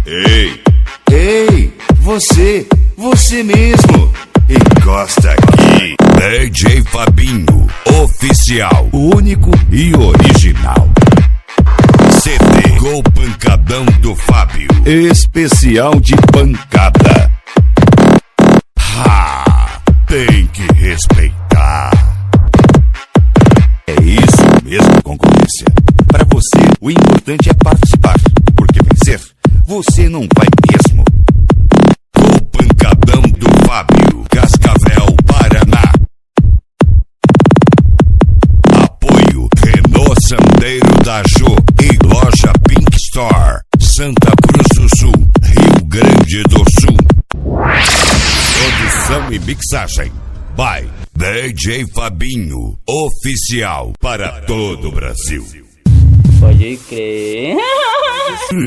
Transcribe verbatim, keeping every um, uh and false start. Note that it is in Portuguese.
Ei, ei, você, você mesmo. Encosta aqui. D J Fabinho, oficial, único e original. C D com pancadão do Fábio, especial de pancada. Ha, tem que respeitar. É isso mesmo, concorrência. Para você, o importante é participar, porque vencer, você não vai mesmo. Com pancadão do Fábio, Cascavel, Paraná. Apoio Renault Sandero da Jô e loja Pink Store, Santa Cruz do Sul, Rio Grande do Sul. Produção e mixagem by D J Fabinho, oficial para todo o Brasil. Pode crer.